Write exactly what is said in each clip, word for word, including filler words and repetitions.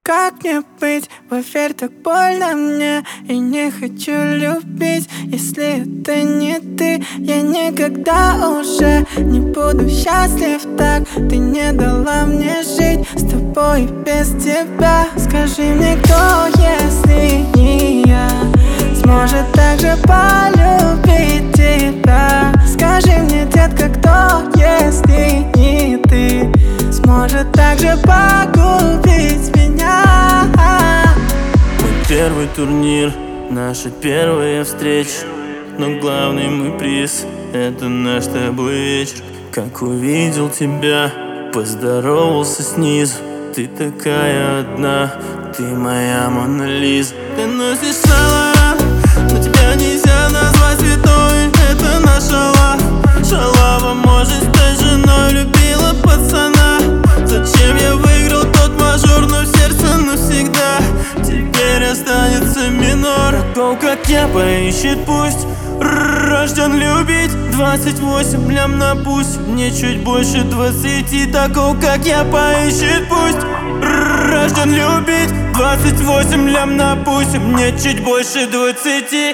как мне быть? Поверь, так больно мне, и не хочу любить. Если это не ты, я никогда уже не буду счастлив так. Ты не дала мне жить с тобой и без тебя. Скажи мне, кто, если не я, сможет так же полюбить тебя? Скажи мне, детка, кто, если не ты, сможет так же погубить меня? Мой первый турнир, наша первая встреча, но главный мой приз — это наш с тобой вечер. Как увидел тебя, поздоровался снизу. Ты такая одна, ты моя Мона Лиза. Ты носишь Saint Laurent, но тебя нельзя назвать святой. Это наша лав, шалава может стать женой. Любила пацана, зачем я выиграл тот мажор? Но в сердце навсегда теперь останется минор. Такого, как я, поищет пусть, рожден любить. Двадцать восемь лям на пусть, мне чуть больше двадцати. Такого, как я, поищет пусть, рожден любить. Двадцать восемь лям на пусть, мне чуть больше двадцати.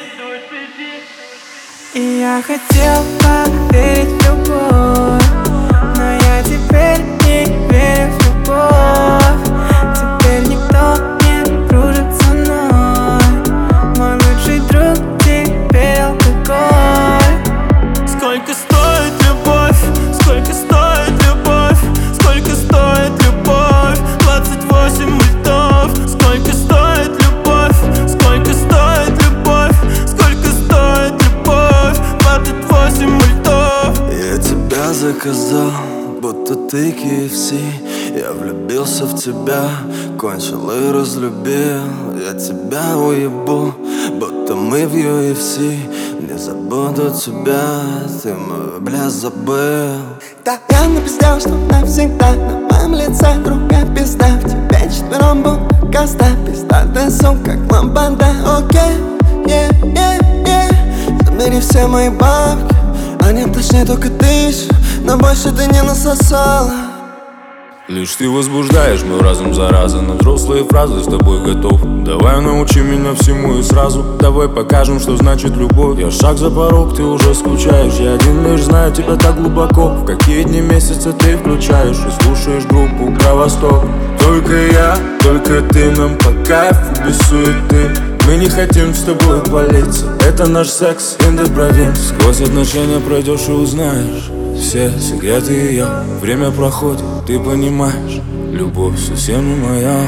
И я хотел поверить в любовь, но я теперь не верю в любовь. Теперь никто не дружит со мной. Мой лучший друг теперь алкоголь. Сколько стоит любовь? Сколько стоит любовь? Сколько стоит любовь? Двадцать восемь мультов. Сколько стоит любовь? Сколько стоит любовь? Сколько стоит любовь? Двадцать восемь мультов. Я тебя заказал, будто ты кей эф си. Я влюбился в тебя, кончил и разлюбил. Я тебя уебу, будто мы в ю эф си. Не забуду тебя, ты мой, бля, забыл. Да, я напиздел, что навсегда на моем лице другая пизда. В тебе четвером будто коста, пиздатая сумка, как ламбада. Окей, е, е, е. Забери все мои бабки, они точнее только тысячу, но больше ты не насосала. Лишь ты возбуждаешь мой разум, зараза. На взрослые фразы с тобой готов. Давай научи меня всему и сразу. Давай покажем, что значит любовь. Я шаг за порог, ты уже скучаешь. Я один лишь знаю тебя так глубоко. В какие дни месяца ты включаешь и слушаешь группу про Восток. Только я, только ты, нам по кайфу без суеты. Мы не хотим с тобой палиться, это наш секс in the province. Сквозь отношения пройдешь и узнаешь все секреты ее. Время проходит, ты понимаешь, любовь совсем не моя.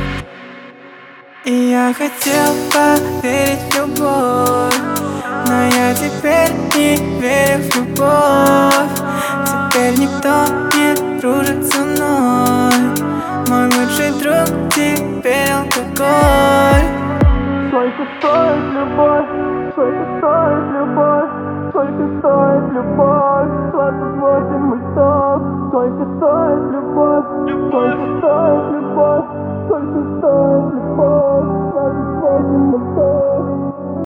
И я хотел поверить в любовь, но я теперь не верю в любовь. Теперь никто не дружит со мной. Мой лучший друг теперь алкоголь. Сколько стоит любовь? Сколько стоит любовь? Сколько стоит любовь? Двадцать восемь мультов. Сколько стоит любовь? Сколько стоит